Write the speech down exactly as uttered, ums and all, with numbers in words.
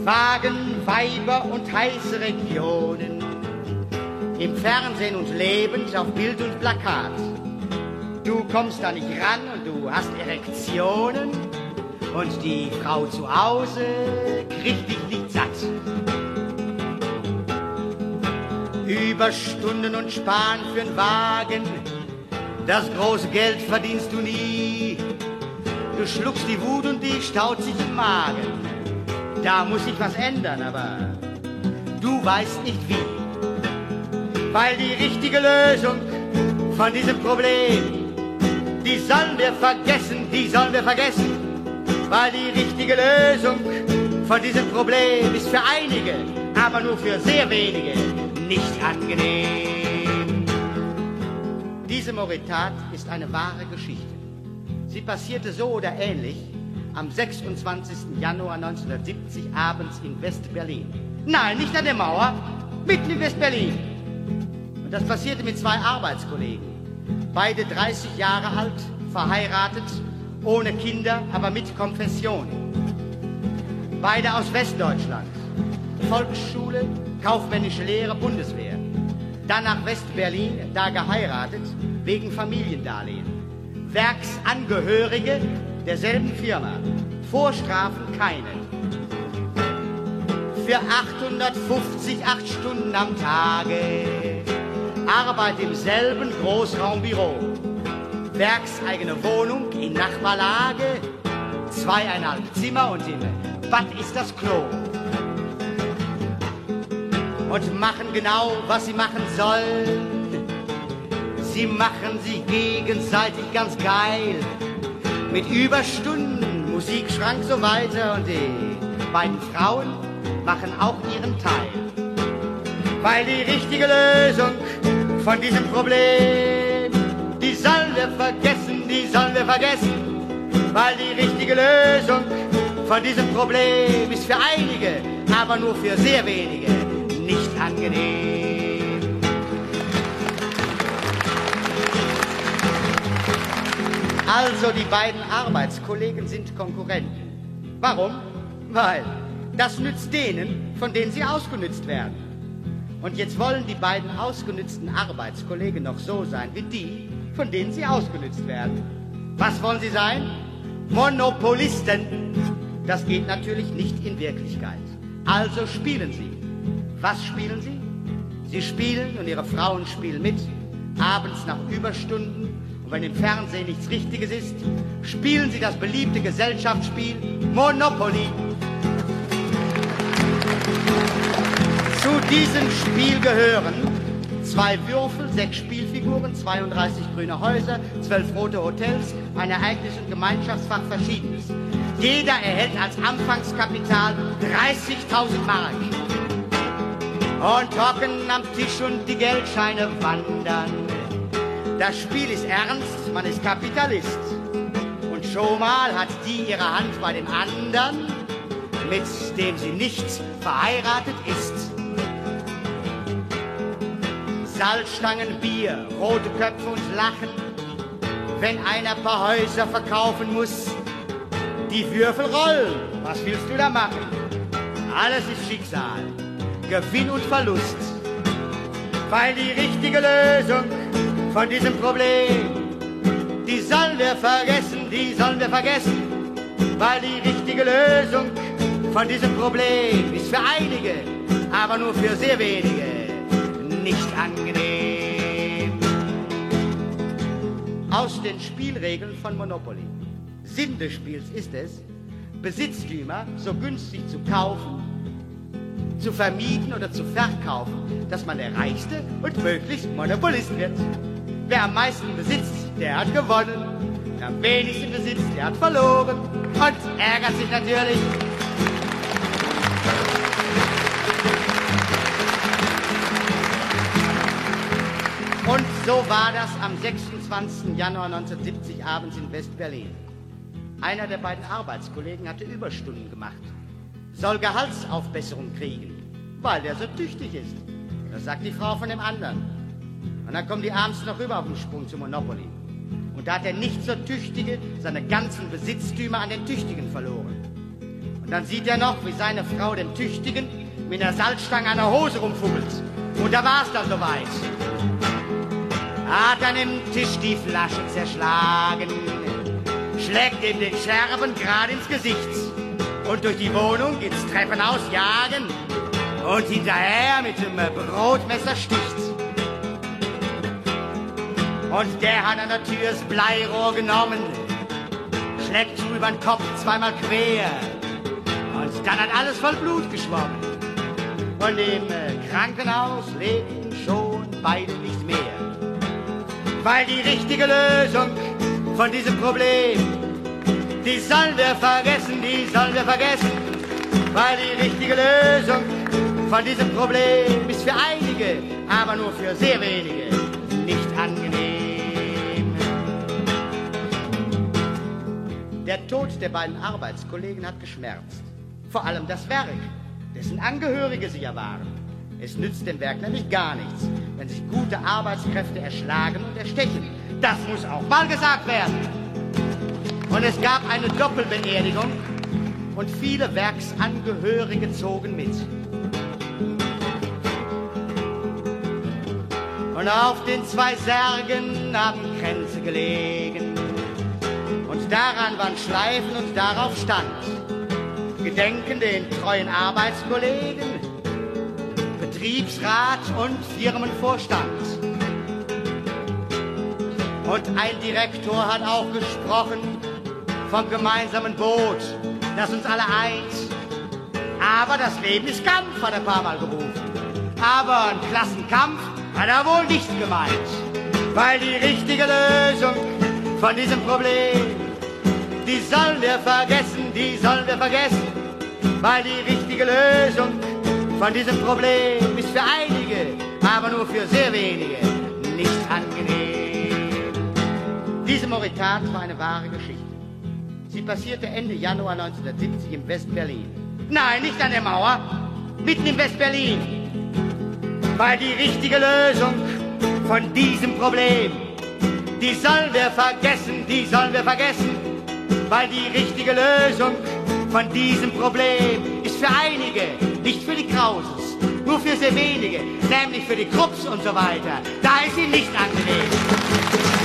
Wagen, Weiber und heiße Regionen, im Fernsehen und lebend auf Bild und Plakat. Du kommst da nicht ran und du hast Erektionen und die Frau zu Hause kriegt dich nicht satt. Überstunden und Sparen für'n Wagen, das große Geld verdienst du nie. Du schluckst die Wut und die staut sich im Magen. Da muss sich was ändern, aber du weißt nicht wie. Weil die richtige Lösung von diesem Problem, die sollen wir vergessen, die sollen wir vergessen. Weil die richtige Lösung von diesem Problem ist für einige, aber nur für sehr wenige nicht angenehm. Diese Moritat ist eine wahre Geschichte. Sie passierte so oder ähnlich am sechsundzwanzigsten Januar neunzehnhundertsiebzig abends in West-Berlin. Nein, nicht an der Mauer, mitten in West-Berlin. Und das passierte mit zwei Arbeitskollegen. Beide dreißig Jahre alt, verheiratet, ohne Kinder, aber mit Konfession. Beide aus Westdeutschland. Volksschule, kaufmännische Lehre, Bundeswehr. Dann nach West-Berlin, da geheiratet, wegen Familiendarlehen. Werksangehörige derselben Firma. Vorstrafen keine. Für achthundertfünfzig, acht Stunden am Tage. Arbeit im selben Großraumbüro. Werkseigene Wohnung in Nachbarlage. Zweieinhalb Zimmer und im Bad ist das Klo. Und machen genau, was sie machen sollen. Sie machen sich gegenseitig ganz geil. Mit Überstunden, Musikschrank so weiter. Und die beiden Frauen machen auch ihren Teil. Weil die richtige Lösung von diesem Problem, die sollen wir vergessen, die sollen wir vergessen. Weil die richtige Lösung von diesem Problem ist für einige, aber nur für sehr wenige nicht angenehm. Also die beiden Arbeitskollegen sind Konkurrenten. Warum? Weil das nützt denen, von denen sie ausgenützt werden. Und jetzt wollen die beiden ausgenützten Arbeitskollegen noch so sein wie die, von denen sie ausgenützt werden. Was wollen sie sein? Monopolisten. Das geht natürlich nicht in Wirklichkeit. Also spielen sie. Was spielen sie? Sie spielen und ihre Frauen spielen mit, abends nach Überstunden. Und wenn im Fernsehen nichts Richtiges ist, spielen sie das beliebte Gesellschaftsspiel Monopoly. Zu diesem Spiel gehören zwei Würfel, sechs Spielfiguren, zweiunddreißig grüne Häuser, zwölf rote Hotels, ein Ereignis- und Gemeinschaftsfach Verschiedenes. Jeder erhält als Anfangskapital dreißigtausend Mark. Und hocken am Tisch und die Geldscheine wandern. Das Spiel ist ernst, man ist Kapitalist. Und schon mal hat die ihre Hand bei dem anderen, mit dem sie nicht verheiratet ist. Salzstangen, Bier, rote Köpfe und Lachen. Wenn einer ein paar Häuser verkaufen muss, die Würfel rollen. Was willst du da machen? Alles ist Schicksal, Gewinn und Verlust. Weil die richtige Lösung von diesem Problem, die sollen wir vergessen, die sollen wir vergessen. Weil die richtige Lösung von diesem Problem ist für einige, aber nur für sehr wenige nicht angenehm. Aus den Spielregeln von Monopoly. Sinn des Spiels ist es, Besitztümer so günstig zu kaufen, zu vermieten oder zu verkaufen, dass man der Reichste und möglichst Monopolist wird. Wer am meisten besitzt, der hat gewonnen. Wer am wenigsten besitzt, der hat verloren. Und ärgert sich natürlich. Und so war das am sechsundzwanzigsten Januar neunzehnhundertsiebzig abends in West-Berlin. Einer der beiden Arbeitskollegen hatte Überstunden gemacht, soll Gehaltsaufbesserung kriegen, weil der so tüchtig ist. Das sagt die Frau von dem anderen. Und dann kommen die abends noch rüber auf den Sprung zum Monopoly. Und da hat der nicht so Tüchtige seine ganzen Besitztümer an den Tüchtigen verloren. Dann sieht er noch, wie seine Frau dem Tüchtigen mit einer Salzstange an der Hose rumfummelt. Und da war's dann soweit. Hat an dem Tisch die Flasche zerschlagen, schlägt ihm den Scherben grad ins Gesicht und durch die Wohnung ins Treppenhaus jagen und hinterher mit dem Brotmesser sticht. Und der hat an der Tür das Bleirohr genommen, schlägt zu übern Kopf zweimal quer und dann hat alles voll Blut geschwommen. Und im Krankenhaus lebten schon beide nicht mehr. Weil die richtige Lösung von diesem Problem, die sollen wir vergessen, die sollen wir vergessen. Weil die richtige Lösung von diesem Problem ist für einige, aber nur für sehr wenige nicht angenehm. Der Tod der beiden Arbeitskollegen hat geschmerzt. Vor allem das Werk, dessen Angehörige sie ja waren. Es nützt dem Werk nämlich gar nichts, wenn sich gute Arbeitskräfte erschlagen und erstechen. Das muss auch mal gesagt werden. Und es gab eine Doppelbeerdigung und viele Werksangehörige zogen mit. Und auf den zwei Särgen haben Kränze gelegen. Und daran waren Schleifen und darauf stand: Gedenken den treuen Arbeitskollegen, Betriebsrat und Firmenvorstand. Und ein Direktor hat auch gesprochen vom gemeinsamen Boot, das uns alle eint. Aber das Leben ist Kampf, hat er ein paar Mal gerufen. Aber ein Klassenkampf hat er wohl nicht gemeint. Weil die richtige Lösung von diesem Problem, die sollen wir vergessen, die sollen wir vergessen. Weil die richtige Lösung von diesem Problem ist für einige, aber nur für sehr wenige nicht angenehm. Diese Moritat war eine wahre Geschichte. Sie passierte Ende Januar neunzehnhundertsiebzig im West-Berlin. Nein, nicht an der Mauer, mitten im West-Berlin. Weil die richtige Lösung von diesem Problem, die sollen wir vergessen, die sollen wir vergessen. Weil die richtige Lösung von diesem Problem ist für einige, nicht für die Krauses, nur für sehr wenige, nämlich für die Krupps und so weiter. Da ist sie nicht angenehm.